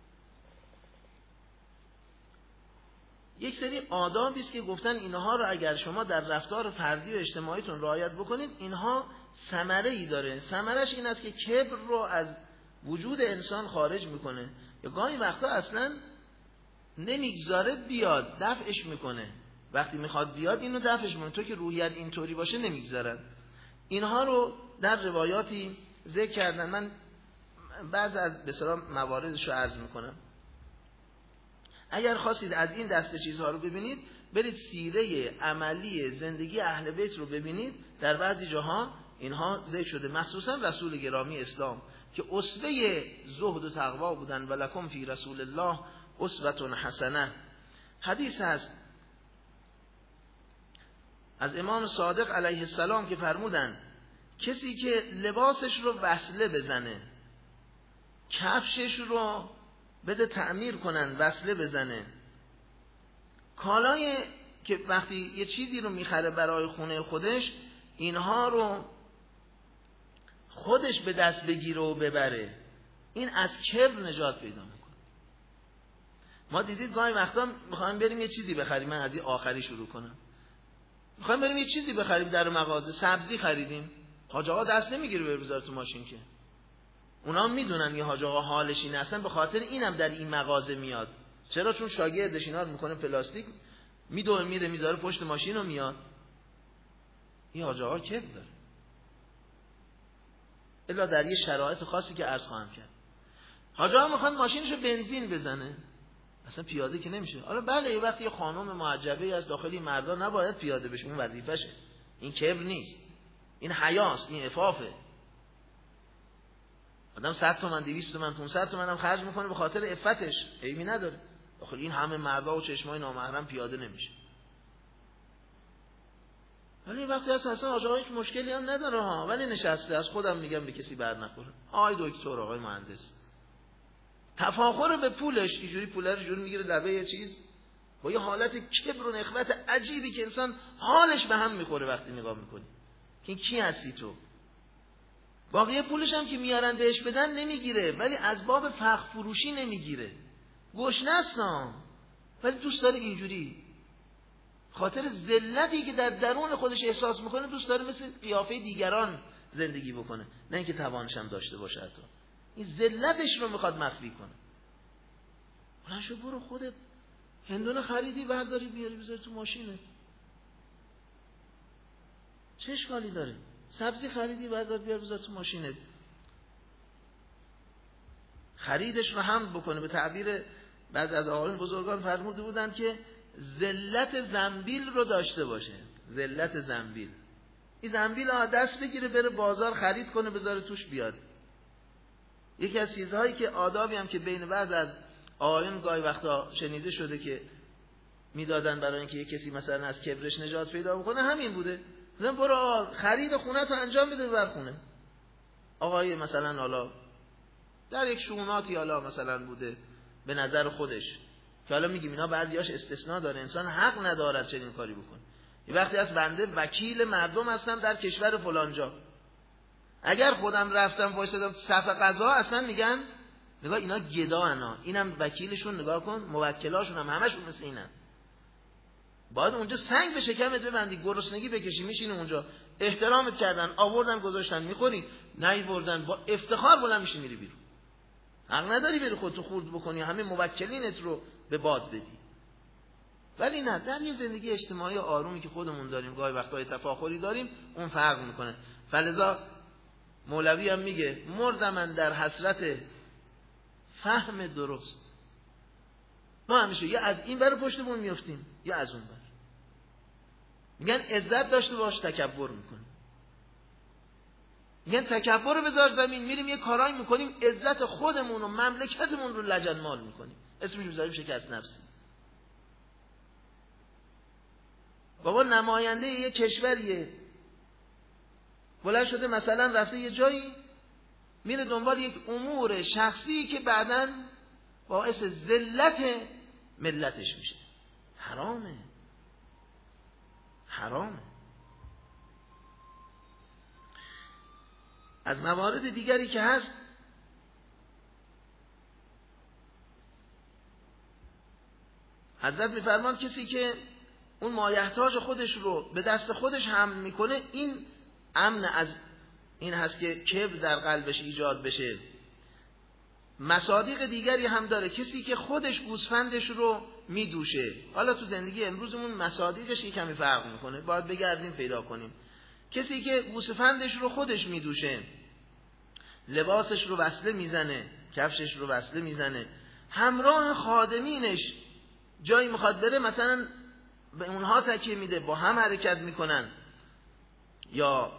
یک سری آدابی است که گفتن اینها رو اگر شما در رفتار فردی و اجتماعیتون رعایت بکنید، اینها ثمره ای داره. ثمرش این است که کبر رو از وجود انسان خارج میکنه، یا گاهی وقتا اصلا نمیگذاره بیاد، دفعش میکنه. وقتی میخواد بیاد اینو دفعش میکنه. تو که روحیت اینطوری باشه نمیگذارن. اینها رو در روایاتی ذکر کردن. من بعض از به اصطلاح مواردش رو عرض میکنم. اگر خواستید از این دسته چیزها رو ببینید، برید سیره عملی زندگی اهل بیت رو ببینید. در بعضی جاها اینها ذکر شده، مخصوصا رسول گرامی اسلام که اسوه زهد و تقوا بودن. ولکم فی رسول الله اسوه حسنه. حدیث هست از امام صادق علیه السلام که فرمودن کسی که لباسش رو وصله بزنه، کفشش رو بده تعمیر کنن وصله بزنه، کالای که وقتی یه چیزی رو میخره برای خونه خودش، اینها رو خودش به دست بگیره و ببره، این از کبر نجات پیدا میکنه. ما دیدید گاهی وقتا میخوایم بریم یه چیزی بخریم. من از این آخری شروع کنم. میخوایم بریم یه چیزی بخریم در مغازه، سبزی خریدیم، حاج آقا دست نمیگیره بره بذاره تو ماشین که اونا هم میدونن یه حاج آقا حالش این اصلا، به خاطر اینم در این مغازه میاد. چرا؟ چون شاگردش اینا رو میکنه پلاستیک، میدوه میره میذاره پشت ماشین و میاد. این حاج آقا کبر داره، الا در یه شرایط خاصی که عرض خواهم کرد. حاج آقا میخواد ماشینشو بنزین بزنه، اصلا پیاده که نمیشه. حالا بله یه وقتی یه خانم معجبه از داخلی مردا نباید پیاده بشه، اون وظیفشه. این کبر نیست، این حیاست، این عفافه. آدم صد تومن دویست تومن پانصد تومن هم خرج میکنه به خاطر عفتش، عیبی نداره. آخه این همه مردا و چشمای نامحرم پیاده نمیشه. ولی وقتی هست اصلا آقا هیچ مشکلی هم نداره ها، ولی نشسته. از خودم میگم به کسی بر نخوره. آقای دکتر، آقای مهندس، تفاخر به پولش، اینجوری پوله رو جوری میگیره لبه یه چیز، با یه حالت کبر و نخوت عجیبی که انسان حالش به هم میخوره وقتی نگاه میکنی که کی هستی تو. باقی پولش هم که میارن بهش بدن نمیگیره، ولی از باب فخر فروشی نمیگیره. گشنه است ولی دوست داره اینجوری، خاطر ذلتی که در درون خودش احساس میکنه دوست داره مثل قیافه دیگران زندگی بکنه، نه اینکه توانش هم داشته باشه. حتی این ذلتش رو میخواد مخفی کنه. بلند شو برو خودت هندونه خریدی برداری بیاری بذاری تو ماشینت، چه اشکالی داره؟ سبزی خریدی بردار بیار بذار تو ماشینت. خریدش رو هم بکنه. به تعبیر بعضی از آقایان بزرگان فرموده بودن که ذلت زنبیل رو داشته باشه. ذلت زنبیل، این زنبیل ها دست بگیره بره بازار خرید کنه بذاره توش بیاد. یکی از چیزهایی که آدابی هم که بین بعض از آقایان گاهی وقتا شنیده شده که میدادن برای اینکه یک کسی مثلا از کبرش نجات پیدا بکنه همین بوده. مثلا برو خرید خونه تو انجام بده ببر خونه. آقای مثلا حالا در یک شؤوناتی حالا مثلا بوده به نظر خودش که حالا میگیم اینا بعضیاش استثناء داره، انسان حق ندارد چنین کاری بکنه. یه وقتی از بنده وکیل مردم هستم در کشور فلانجا، اگر خودم رفتم وایسادم صف قضا اصلا میگن نگاه اینا گداهن، اینم وکیلشون، نگاه کن موکلاشون هم همشون مثل اینن. باید اونجا سنگ به شکمت ببندی، گرسنگی بکشی، میشینی اونجا، احترامت کردن آوردن گذاشتن میخوری، نیوردن با افتخار بلند میشی میری بیرون. حق نداری بری خودتو خورد بکنی، همه موکلینت رو به باد بدی. ولی نه، در یه زندگی اجتماعی آرومی که خودمون داریم گاهی وقتای تفاخری داریم اون فرق میکنه. فلذا مولوی هم میگه مردم من در حسرت فهم درست. ما همیشه یا از این بر پشتمون میافتیم یا از اون بر. میگن عزت داشته باش تکبر میکنیم. میگن تکبر رو بذار زمین، میریم یه کارایی میکنیم عزت خودمون و مملکتمون رو لجنمال میکنیم، اسمش بذاریم شکست نفسی. بابا نماینده یه کشوریه بلند شده مثلا رفته یه جایی میره دنبال یک امور شخصی که بعداً باعث ذلت ملتش میشه. حرامه، حرامه. از موارد دیگری که هست حضرت میفرمان کسی که اون مایحتاج خودش رو به دست خودش حمل میکنه این امن از این هست که کبر در قلبش ایجاد بشه. مصادیق دیگری هم داره، کسی که خودش گوسفندش رو میدوشه. حالا تو زندگی امروزمون مصادیقش یک کمی فرق میکنه، باید بگردیم پیدا کنیم. کسی که گوسفندش رو خودش میدوشه، لباسش رو وصله میزنه، کفشش رو وصله میزنه، همراه خادمینش جایی میخواد بره مثلا به اونها تکیه میده، با هم حرکت میکنن، یا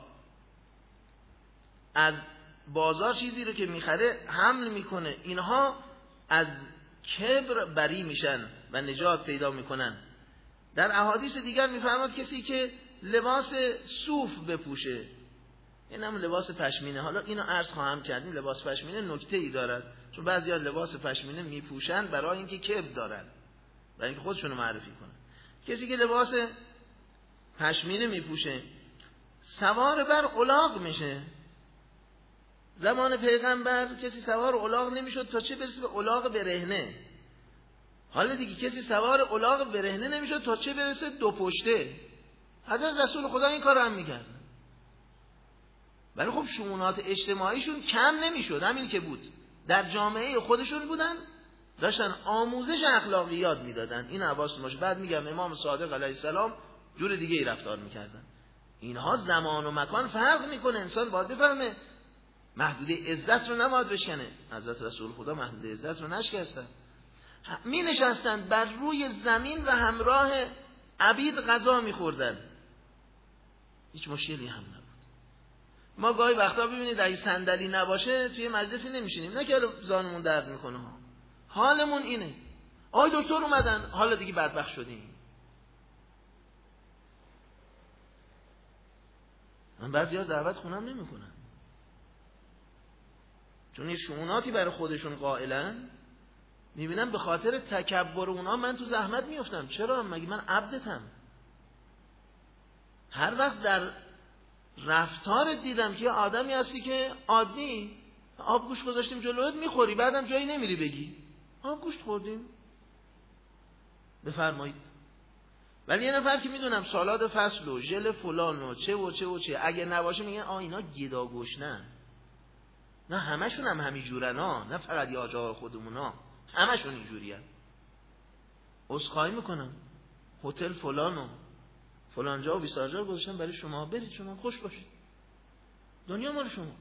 از بازار چیزی رو که میخره حمل میکنه، اینها از کبر بری میشن و نجات پیدا میکنن. در احادیث دیگر میفرماد کسی که لباس صوف بپوشه، این هم لباس پشمینه. حالا اینو عرض خواهم کردیم، لباس پشمینه نکته ای دارد، چون بعضیا لباس پشمینه میپوشن برای اینکه کبر دارن، برای اینکه خودشونو معرفی کنن. کسی که لباس پشمینه میپوشه سوار بر الاغ میشه. زمان پیغمبر کسی سوار الاغ نمیشد تا چه برسه به الاغ برهنه. حالا دیگه کسی سوار الاغ برهنه نمیشد تا چه برسه دو پشته. حضرت رسول خدا این کار رو هم میکرد. ولی خب شؤونات اجتماعیشون کم نمیشد، همین که بود در جامعه خودشون بودن، داشتن آموزش اخلاقیات میدادن. این حواستون باشه. بعد میگم امام صادق علیه السلام جور دیگه ای رفتار میکردن. اینها زمان و مکان فرق میکنه، انسان باید بفهمه محدوده عزت رو نباید بشکنه. حضرت رسول خدا محدوده عزت رو نشکستن، می نشستن بر روی زمین و همراه عبید غذا می خوردن، هیچ مشکلی هم نبود. ما گاهی وقتا ببینید اگه صندلی نباشه توی مجلسی نمیشینیم، نه که زانمون درد میکنه ها، حالمون اینه. آی دکتر اومدن، حالا دیگه بدبخت شدیم. من بعضیا دعوت خونم نمیکنن چون یه شؤوناتی برای خودشون قائلن. میبینم به خاطر تکبر اونا من تو زحمت میافتم. چرا؟ مگه من عبدتم؟ هر وقت در رفتار دیدم که آدمی هستی که عادی آب گوشت گذاشتیم جلوت میخوری، بعدم جایی نمیری بگی آب گوشت خوردیم بفرمایید. ولی یه نفر که میدونم سالاد فصل و ژل فلان و چه و چه و چه اگه نباشه میگن آ اینا گدا گشنن. نه همشون هم همین جورن ها، نه فقط یه آجا خودمونا، همشون اینجوری هست. عذرخواهی میکنم هتل فلان و فلان جا و بیست جا گذاشتم برای شما، برید شما خوش باشید، دنیا مال شما.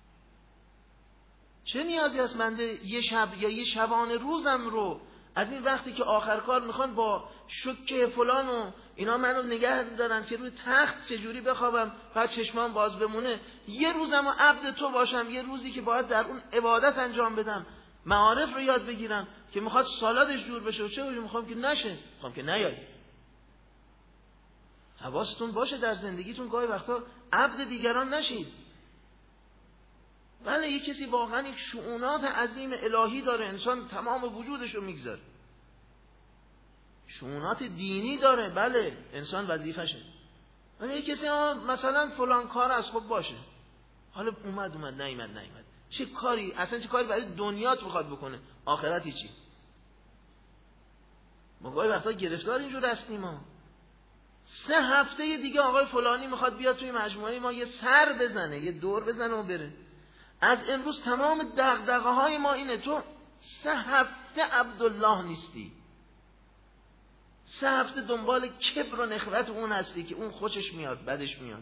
چه نیازی هست من یه شب یا یه شبانه روزم رو از این وقتی که آخر کار میخوان با شکه فلان و اینا منو نگه دارن که روی تخت چجوری بخوابم بعد چشمام باز بمونه، یه روزم و عبد تو باشم، یه روزی که باید در اون عبادت انجام بدم، معارف رو یاد بگیرم که میخواد سالادش جور بشه و چه بشه، میخوام که نشه، میخوام که نیایی. حواستون باشه در زندگیتون گاهی وقتا عبد دیگران نشید. بله یک کسی واقعا یک شؤونات عظیم الهی داره، انسان تمام وجودش رو میگذاره، شؤونات دینی داره، بله انسان وظیفشه. ولی یک کسی مثلا فلان کار از خب باشه، حالا اومد اومد نیامد نیامد، چه کاری اصلا چه کاری برای دنیات میخواد بکنه، آخرتی چی؟ ما گاهی وقتا گرفتار اینجور هستیم. ما سه هفته دیگه آقای فلانی میخواد بیاد توی مجموعه ما یه سر بزنه، یه دور بزنه و بره. از امروز تمام دغدغه های ما اینه تو سه هفته عبدالله نیستی، سه هفته دنبال کبر و نخوت اون هستی که اون خوشش میاد بدش میاد.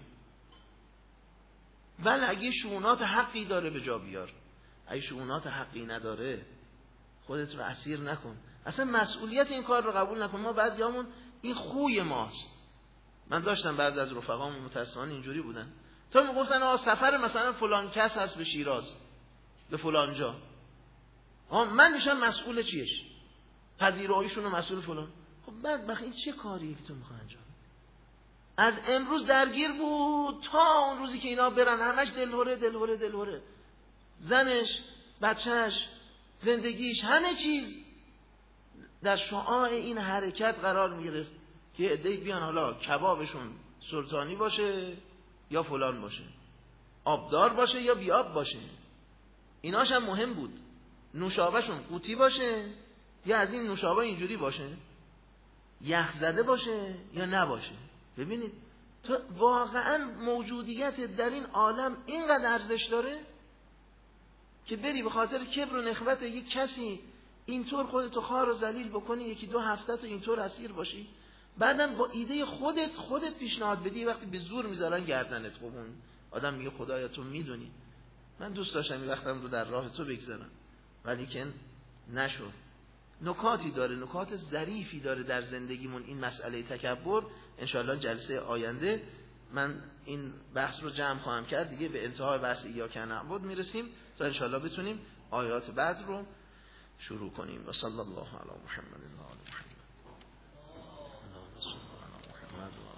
ولی اگه شؤونات حقی داره به جا بیار، اگه شؤونات حقی نداره خودت رو اسیر نکن، اصلا مسئولیت این کار رو قبول نکن. ما بعضیامون این خوی ماست. من داشتم بعضی از رفقام متأسفانه اینجوری بودن، تا میگفتن آقا سفر مثلا فلان کس هست به شیراز به فلان جا، آقا من میشم مسئول چیش، پذیراییشون و مسئول فلان. خب بعد بخی این چه کاریه که تو میخوای انجام؟ از امروز درگیر بود تا اون روزی که اینا برن، همش دلهوره دلهوره دلهوره، زنش، بچهش، زندگیش، همه چیز در شعاع این حرکت قرار میگرفت که عده‌ای بیان حالا کبابشون سلطانی باشه یا فلان باشه، آبدار باشه یا بیاب باشه، ایناش هم مهم بود، نوشابهشون قوطی باشه یا از این نوشابه اینجوری باشه، یخ زده باشه یا نباشه. ببینید تو واقعا موجودیت در این عالم اینقدر ارزش داره که بری به خاطر کبر و نخوت یک کسی اینطور خودتو خوار و ذلیل بکنی، یکی دو هفته تو اینطور اسیر باشی، بعدم با ایده خودت خودت پیشنهاد بدی، وقتی به زور میذارن گردنت. خب اون آدم میگه خدایا تو میدونی من دوست داشتم این وقتم رو در راه تو بگذارم ولی که نشد. نکاتی داره، نکات ظریفی داره در زندگیمون این مسئله تکبر. انشاءالله جلسه آینده من این بحث رو جمع خواهم کرد، دیگه به انتهای بحث ایاک نعبد میرسیم تا انشاءالله بتونیم آیات بعد رو شروع کنیم. و صلی الله علی محمد و آل محمد.